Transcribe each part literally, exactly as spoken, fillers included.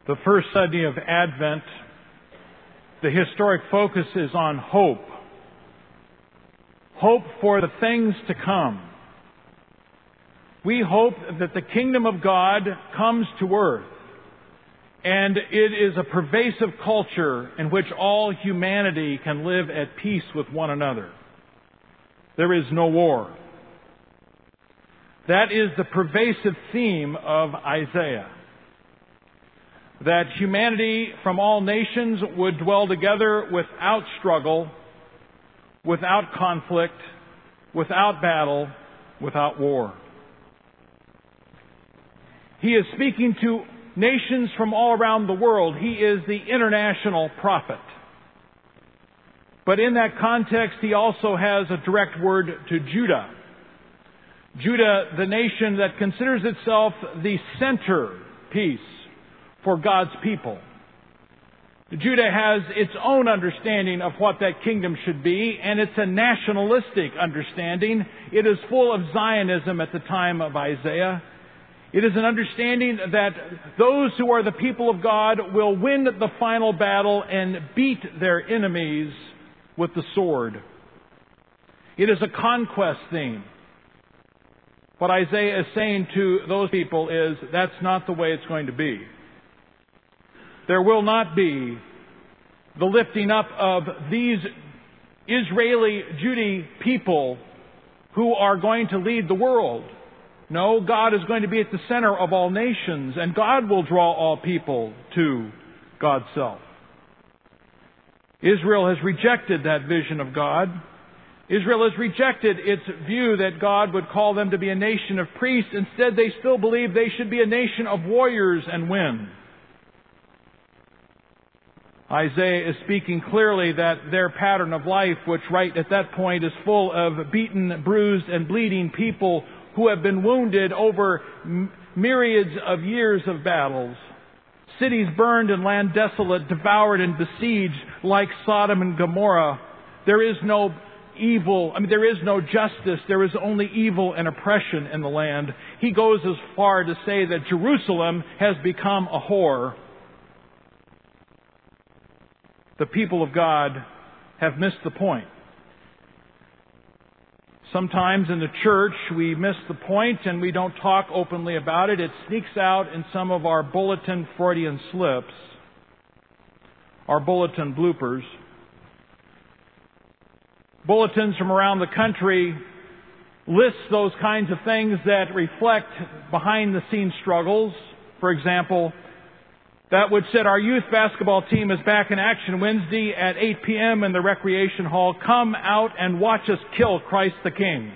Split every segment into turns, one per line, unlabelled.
The first Sunday of Advent, the historic focus is on hope. Hope for the things to come. We hope that the kingdom of God comes to earth, and it is a pervasive culture in which all humanity can live at peace with one another. There is no war. That is the pervasive theme of Isaiah. That humanity from all nations would dwell together without struggle, without conflict, without battle, without war. He is speaking to nations from all around the world. He is the international prophet. But in that context, he also has a direct word to Judah. Judah, the nation that considers itself the centerpiece for God's people. Judah has its own understanding of what that kingdom should be, and it's a nationalistic understanding. It is full of Zionism at the time of Isaiah. It is an understanding that those who are the people of God will win the final battle and beat their enemies with the sword. It is a conquest theme. What Isaiah is saying to those people is, that's not the way it's going to be. There will not be the lifting up of these Israeli Judah people who are going to lead the world. No, God is going to be at the center of all nations, and God will draw all people to God's self. Israel has rejected that vision of God. Israel has rejected its view that God would call them to be a nation of priests. Instead, they still believe they should be a nation of warriors and win. Isaiah is speaking clearly that their pattern of life, which right at that point is full of beaten, bruised, and bleeding people who have been wounded over myriads of years of battles, cities burned and land desolate, devoured and besieged like Sodom and Gomorrah. There is no evil, I mean, there is no justice. There is only evil and oppression in the land. He goes as far to say that Jerusalem has become a whore. The people of God have missed the point. Sometimes in the church we miss the point and we don't talk openly about it. It sneaks out in some of our bulletin Freudian slips, our bulletin bloopers. Bulletins from around the country list those kinds of things that reflect behind-the-scenes struggles. For example, that which said, our youth basketball team is back in action Wednesday at eight p.m. in the recreation hall. Come out and watch us kill Christ the King.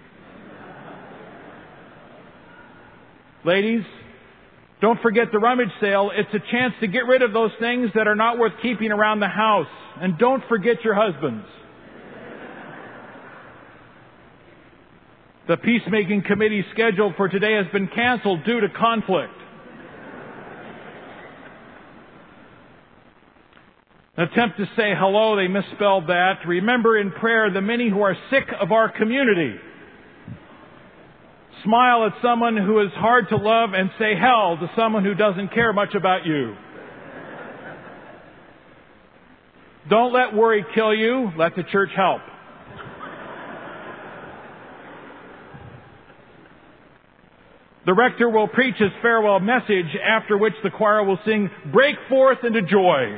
Ladies, don't forget the rummage sale. It's a chance to get rid of those things that are not worth keeping around the house. And don't forget your husbands. The peacemaking committee scheduled for today has been canceled due to conflict. An attempt to say hello, they misspelled that. Remember in prayer the many who are sick of our community. Smile at someone who is hard to love and say hell to someone who doesn't care much about you. Don't let worry kill you. Let the church help. The rector will preach his farewell message, after which the choir will sing, "Break forth into joy."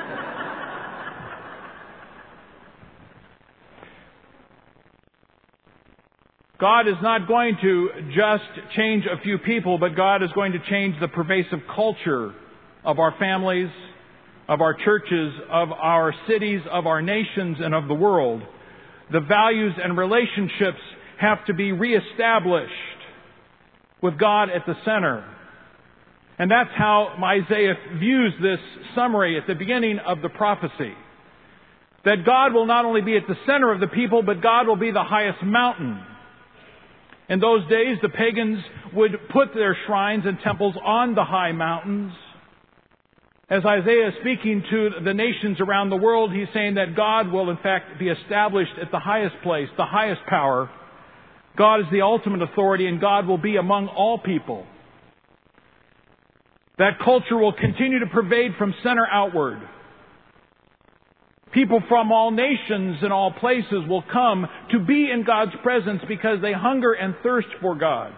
God is not going to just change a few people, but God is going to change the pervasive culture of our families, of our churches, of our cities, of our nations, and of the world. The values and relationships have to be reestablished with God at the center. And that's how Isaiah views this summary at the beginning of the prophecy. That God will not only be at the center of the people, but God will be the highest mountain. In those days, the pagans would put their shrines and temples on the high mountains. As Isaiah is speaking to the nations around the world, he's saying that God will in fact be established at the highest place, the highest power. God is the ultimate authority, and God will be among all people. That culture will continue to pervade from center outward. People from all nations and all places will come to be in God's presence because they hunger and thirst for God.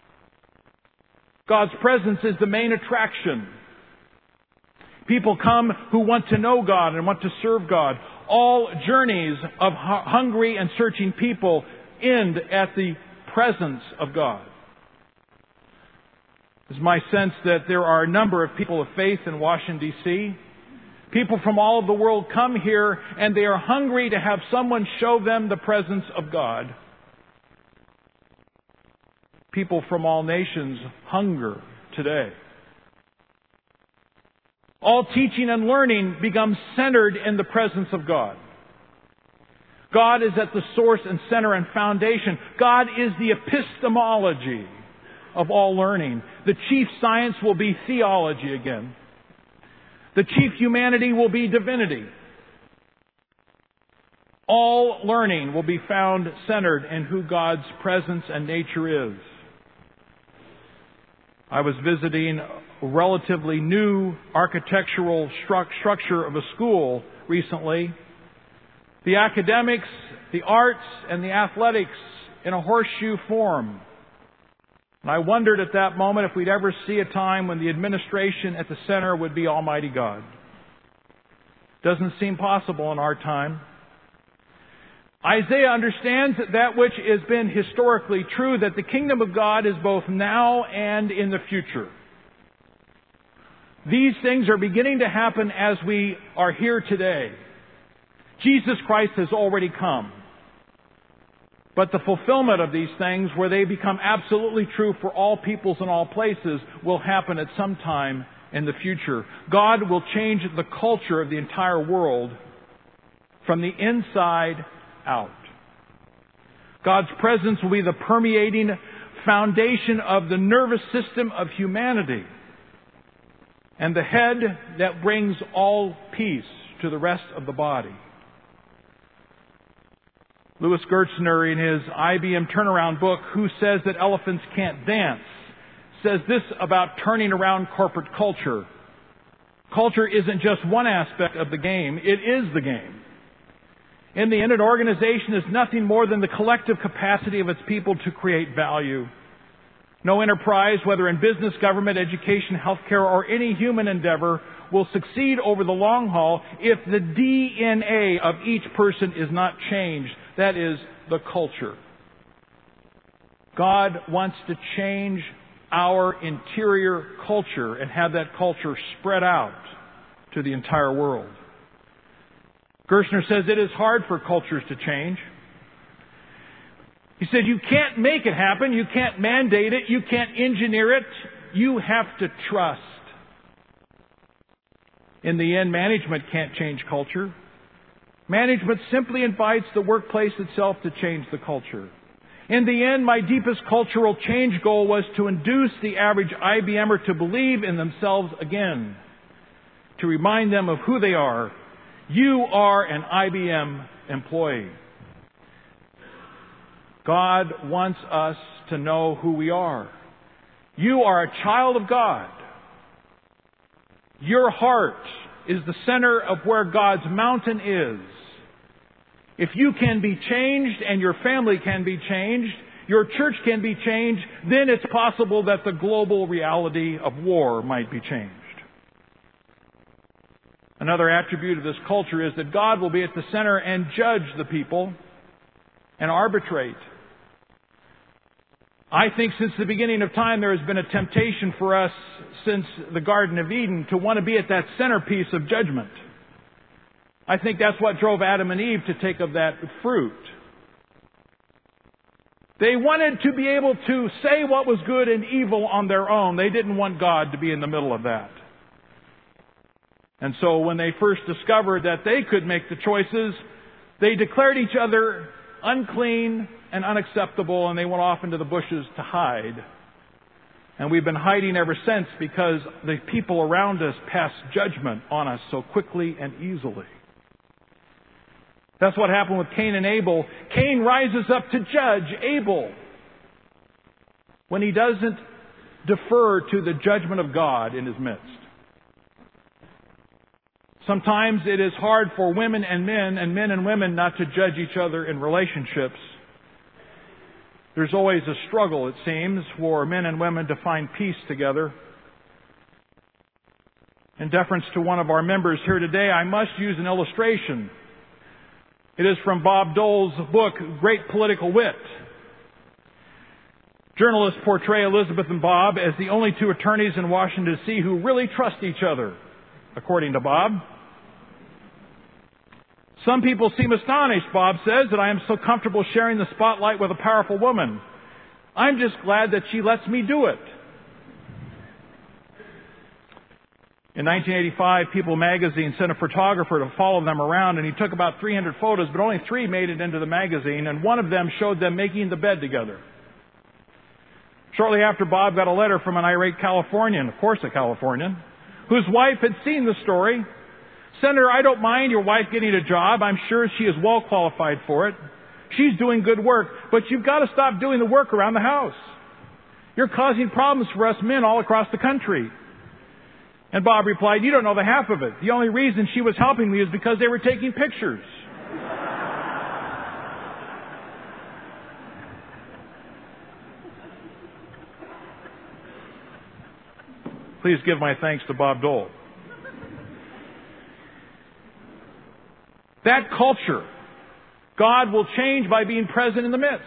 God's presence is the main attraction. People come who want to know God and want to serve God. All journeys of hungry and searching people end at the presence of God. It's my sense that there are a number of people of faith in Washington, D C People from all of the world come here and they are hungry to have someone show them the presence of God. People from all nations hunger today. All teaching and learning becomes centered in the presence of God. God is at the source and center and foundation. God is the epistemology of all learning. The chief science will be theology again. The chief humanity will be divinity. All learning will be found centered in who God's presence and nature is. I was visiting a relatively new architectural stru- structure of a school recently. The academics, the arts, and the athletics in a horseshoe form. And I wondered at that moment if we'd ever see a time when the administration at the center would be Almighty God. Doesn't seem possible in our time. Isaiah understands that that which has been historically true, that the kingdom of God is both now and in the future. These things are beginning to happen as we are here today. Jesus Christ has already come. But the fulfillment of these things, where they become absolutely true for all peoples and all places, will happen at some time in the future. God will change the culture of the entire world from the inside out. God's presence will be the permeating foundation of the nervous system of humanity and the head that brings all peace to the rest of the body. Louis Gertzner, in his I B M turnaround book, Who Says That Elephants Can't Dance, says this about turning around corporate culture. Culture isn't just one aspect of the game, it is the game. In the end, an organization is nothing more than the collective capacity of its people to create value. No enterprise, whether in business, government, education, healthcare, or any human endeavor, will succeed over the long haul if the D N A of each person is not changed. That is, the culture. God wants to change our interior culture and have that culture spread out to the entire world. Gertzner says it is hard for cultures to change. He said you can't make it happen, you can't mandate it, you can't engineer it, you have to trust. In the end, management can't change culture. Management simply invites the workplace itself to change the culture. In the end, my deepest cultural change goal was to induce the average I B M er to believe in themselves again, to remind them of who they are. You are an I B M employee. God wants us to know who we are. You are a child of God. Your heart is the center of where God's mountain is. If you can be changed and your family can be changed, your church can be changed, then it's possible that the global reality of war might be changed. Another attribute of this culture is that God will be at the center and judge the people and arbitrate. I think since the beginning of time there has been a temptation for us since the Garden of Eden to want to be at that centerpiece of judgment. I think that's what drove Adam and Eve to take of that fruit. They wanted to be able to say what was good and evil on their own. They didn't want God to be in the middle of that. And so when they first discovered that they could make the choices, they declared each other unclean and unacceptable, and they went off into the bushes to hide. And we've been hiding ever since because the people around us pass judgment on us so quickly and easily. That's what happened with Cain and Abel. Cain rises up to judge Abel when he doesn't defer to the judgment of God in His midst. Sometimes it is hard for women and men and men and women not to judge each other in relationships. There's always a struggle, it seems, for men and women to find peace together. In deference to one of our members here today, I must use an illustration. It is from Bob Dole's book, Great Political Wit. Journalists portray Elizabeth and Bob as the only two attorneys in Washington, D C who really trust each other, according to Bob. Some people seem astonished, Bob says, that I am so comfortable sharing the spotlight with a powerful woman. I'm just glad that she lets me do it. In nineteen eighty-five, People magazine sent a photographer to follow them around, and he took about three hundred photos, but only three made it into the magazine, and one of them showed them making the bed together. Shortly after, Bob got a letter from an irate Californian, of course a Californian, whose wife had seen the story. Senator, I don't mind your wife getting a job. I'm sure she is well qualified for it. She's doing good work, but you've got to stop doing the work around the house. You're causing problems for us men all across the country. And Bob replied, you don't know the half of it. The only reason she was helping me is because they were taking pictures. Please give my thanks to Bob Dole. That culture, God will change by being present in the midst.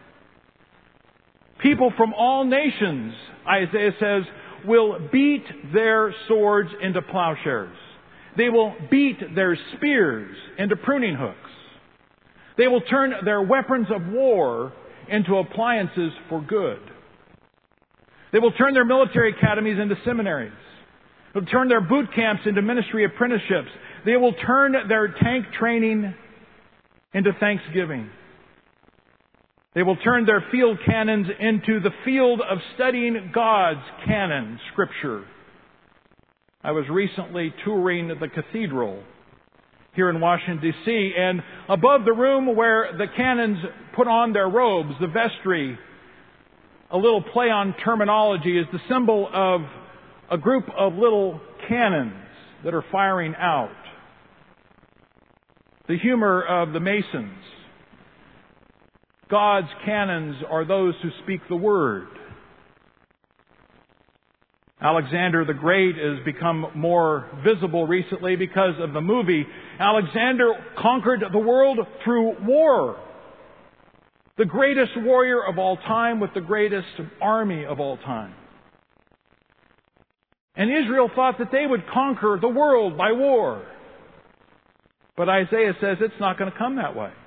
People from all nations, Isaiah says, will beat their swords into plowshares. They will beat their spears into pruning hooks. They will turn their weapons of war into appliances for good. They will turn their military academies into seminaries. They'll turn their boot camps into ministry apprenticeships. They will turn their tank training into thanksgiving. They will turn their field cannons into the field of studying God's canon, Scripture. I was recently touring the cathedral here in Washington, D C, and above the room where the canons put on their robes, the vestry, a little play on terminology, is the symbol of a group of little cannons that are firing out. The humor of the Masons. God's cannons are those who speak the Word. Alexander the Great has become more visible recently because of the movie. Alexander conquered the world through war. The greatest warrior of all time with the greatest army of all time. And Israel thought that they would conquer the world by war. But Isaiah says it's not going to come that way.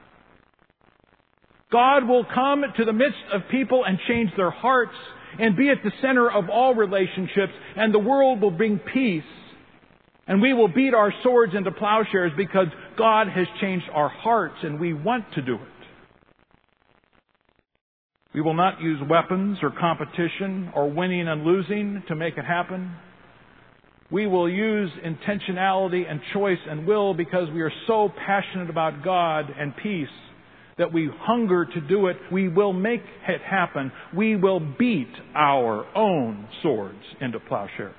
God will come to the midst of people and change their hearts and be at the center of all relationships, and the world will bring peace. And we will beat our swords into plowshares because God has changed our hearts and we want to do it. We will not use weapons or competition or winning and losing to make it happen. We will use intentionality and choice and will because we are so passionate about God and peace that we hunger to do it. We will make it happen. We will beat our own swords into plowshares.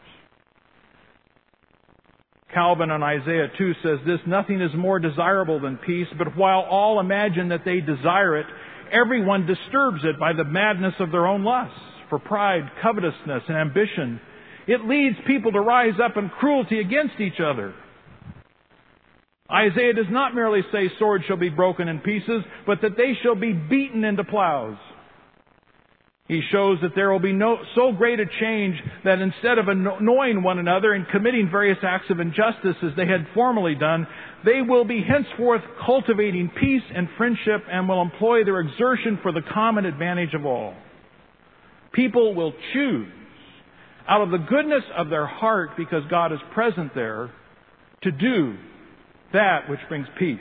Calvin on Isaiah two says this, nothing is more desirable than peace, but while all imagine that they desire it, everyone disturbs it by the madness of their own lusts, for pride, covetousness, and ambition. It leads people to rise up in cruelty against each other. Isaiah does not merely say swords shall be broken in pieces, but that they shall be beaten into plows. He shows that there will be no, so great a change that instead of annoying one another and committing various acts of injustice as they had formerly done, they will be henceforth cultivating peace and friendship and will employ their exertion for the common advantage of all. People will choose out of the goodness of their heart, because God is present there, to do that which brings peace.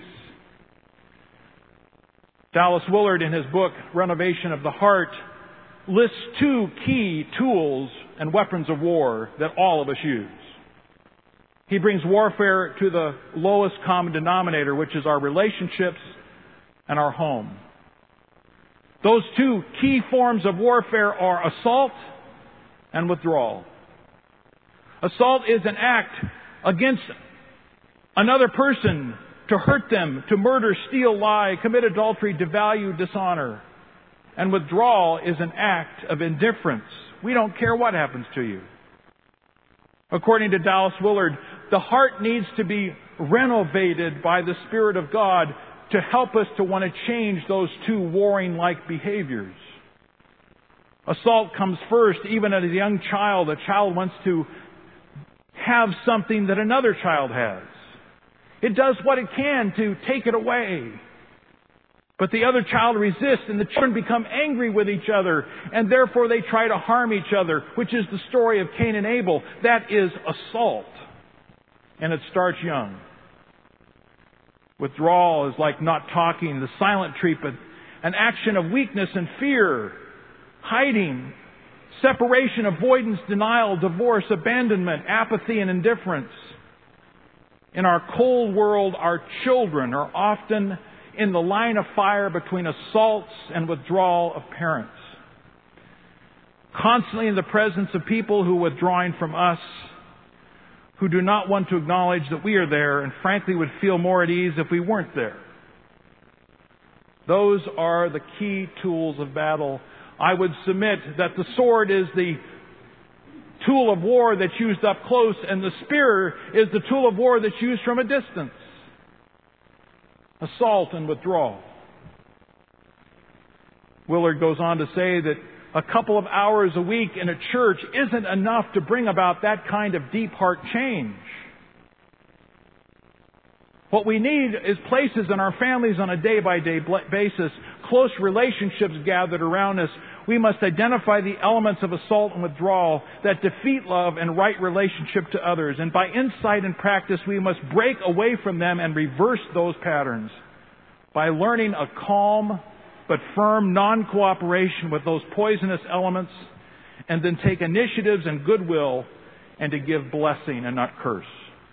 Dallas Willard, in his book, Renovation of the Heart, lists two key tools and weapons of war that all of us use. He brings warfare to the lowest common denominator, which is our relationships and our home. Those two key forms of warfare are assault and withdrawal. Assault is an act against another person to hurt them, to murder, steal, lie, commit adultery, devalue, dishonor. And withdrawal is an act of indifference. We don't care what happens to you. According to Dallas Willard, the heart needs to be renovated by the Spirit of God to help us to want to change those two warring-like behaviors. Assault comes first. Even as a young child, a child wants to have something that another child has. It does what it can to take it away. But the other child resists, and the children become angry with each other, and therefore they try to harm each other, which is the story of Cain and Abel. That is assault. And it starts young. Withdrawal is like not talking, the silent treatment, an action of weakness and fear, hiding, separation, avoidance, denial, divorce, abandonment, apathy, and indifference. In our cold world, our children are often in the line of fire between assaults and withdrawal of parents. Constantly in the presence of people who are withdrawing from us, who do not want to acknowledge that we are there, and frankly would feel more at ease if we weren't there. Those are the key tools of battle. I would submit that the sword is the tool of war that's used up close, and the spear is the tool of war that's used from a distance. Assault and withdrawal. Willard goes on to say that a couple of hours a week in a church isn't enough to bring about that kind of deep heart change. What we need is places in our families on a day-by-day basis, close relationships gathered around us. We must identify the elements of assault and withdrawal that defeat love and right relationship to others. And by insight and practice, we must break away from them and reverse those patterns by learning a calm but firm non-cooperation with those poisonous elements, and then take initiatives and goodwill and to give blessing and not curse.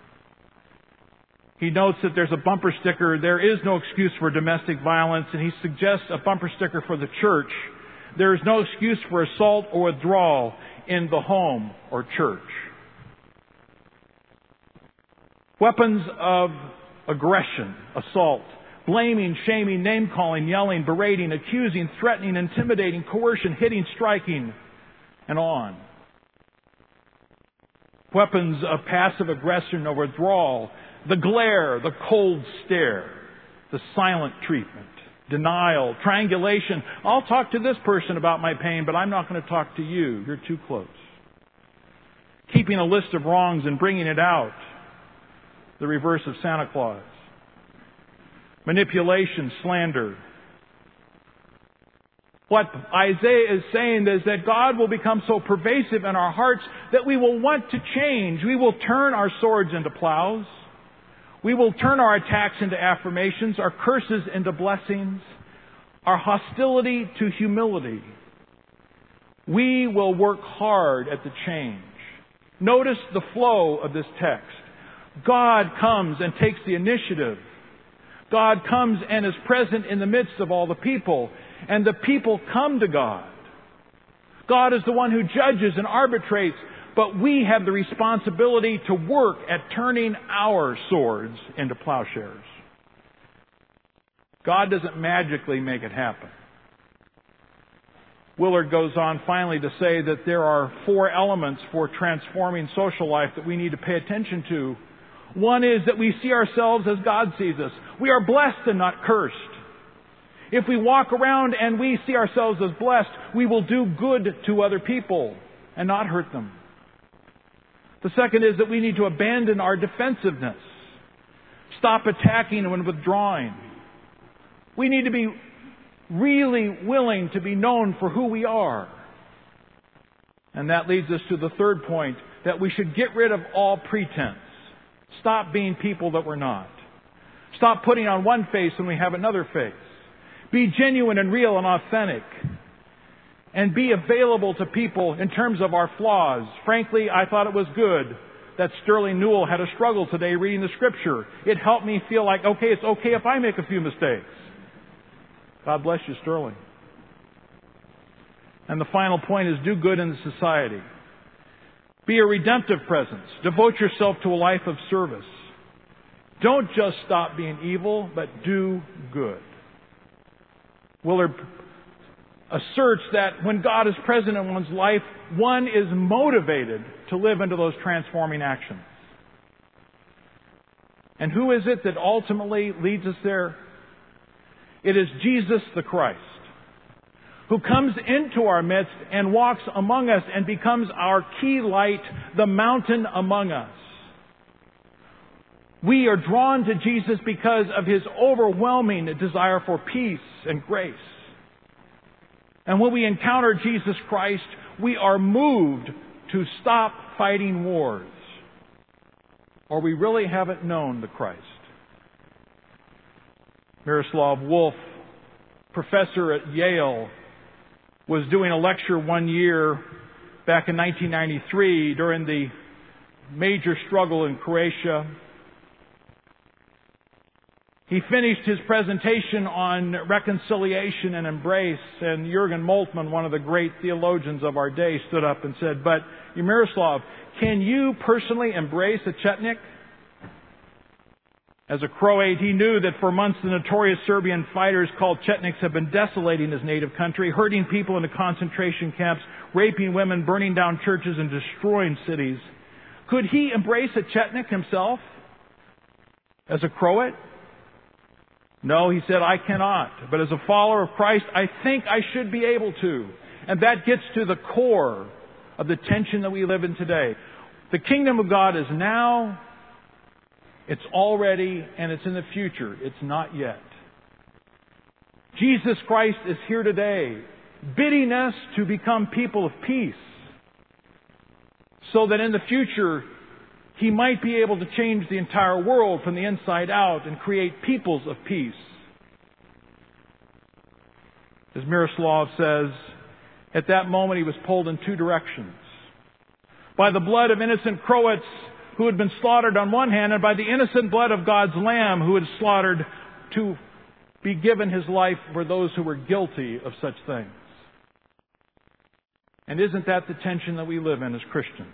He notes that there's a bumper sticker, there is no excuse for domestic violence, and he suggests a bumper sticker for the church. There is no excuse for assault or withdrawal in the home or church. Weapons of aggression, assault, blaming, shaming, name-calling, yelling, berating, accusing, threatening, intimidating, coercion, hitting, striking, and on. Weapons of passive aggression or withdrawal, the glare, the cold stare, the silent treatment, denial, triangulation. I'll talk to this person about my pain, but I'm not going to talk to you. You're too close. Keeping a list of wrongs and bringing it out, the reverse of Santa Claus. Manipulation, slander. What Isaiah is saying is that God will become so pervasive in our hearts that we will want to change. We will turn our swords into plows. We will turn our attacks into affirmations, our curses into blessings, our hostility to humility. We will work hard at the change. Notice the flow of this text. God comes and takes the initiative. God comes and is present in the midst of all the people, and the people come to God. God is the one who judges and arbitrates, but we have the responsibility to work at turning our swords into plowshares. God doesn't magically make it happen. Willard goes on finally to say that there are four elements for transforming social life that we need to pay attention to. One is that we see ourselves as God sees us. We are blessed and not cursed. If we walk around and we see ourselves as blessed, we will do good to other people and not hurt them. The second is that we need to abandon our defensiveness. Stop attacking and withdrawing. We need to be really willing to be known for who we are. And that leads us to the third point, that we should get rid of all pretense. Stop being people that we're not. Stop putting on one face when we have another face. Be genuine and real and authentic. And be available to people in terms of our flaws. Frankly, I thought it was good that Sterling Newell had a struggle today reading the Scripture. It helped me feel like, okay, it's okay if I make a few mistakes. God bless you, Sterling. And the final point is do good in society. Be a redemptive presence. Devote yourself to a life of service. Don't just stop being evil, but do good. Willard asserts that when God is present in one's life, one is motivated to live into those transforming actions. And who is it that ultimately leads us there? It is Jesus the Christ, who comes into our midst and walks among us and becomes our key light, the mountain among us. We are drawn to Jesus because of His overwhelming desire for peace and grace. And when we encounter Jesus Christ, we are moved to stop fighting wars, or we really haven't known the Christ. Miroslav Volf, professor at Yale, was doing a lecture one year back in nineteen ninety-three during the major struggle in Croatia. He finished his presentation on reconciliation and embrace, and Jürgen Moltmann, one of the great theologians of our day, stood up and said, "But, Miroslav, can you personally embrace a Chetnik?" As a Croat, he knew that for months the notorious Serbian fighters called Chetniks have been desolating his native country, herding people into concentration camps, raping women, burning down churches, and destroying cities. Could he embrace a Chetnik himself as a Croat? No, he said, "I cannot. But as a follower of Christ, I think I should be able to." And that gets to the core of the tension that we live in today. The kingdom of God is now, it's already, and it's in the future. It's not yet. Jesus Christ is here today, bidding us to become people of peace, so that in the future, He might be able to change the entire world from the inside out and create peoples of peace. As Miroslav says, at that moment he was pulled in two directions. By the blood of innocent Croats who had been slaughtered on one hand, and by the innocent blood of God's Lamb who had slaughtered to be given His life for those who were guilty of such things. And isn't that the tension that we live in as Christians?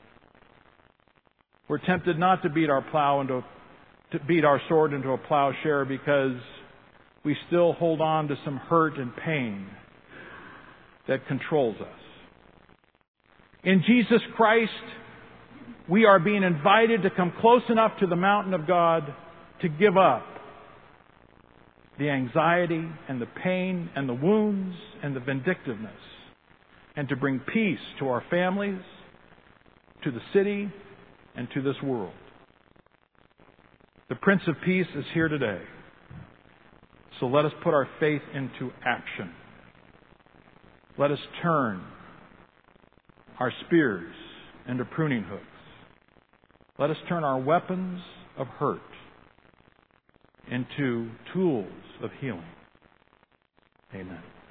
We're tempted not to beat our plow into, to beat our sword into a plowshare because we still hold on to some hurt and pain that controls us. In Jesus Christ, we are being invited to come close enough to the mountain of God to give up the anxiety and the pain and the wounds and the vindictiveness, and to bring peace to our families, to the city, and to this world. The Prince of Peace is here today. So let us put our faith into action. Let us turn our spears into pruning hooks. Let us turn our weapons of hurt into tools of healing. Amen.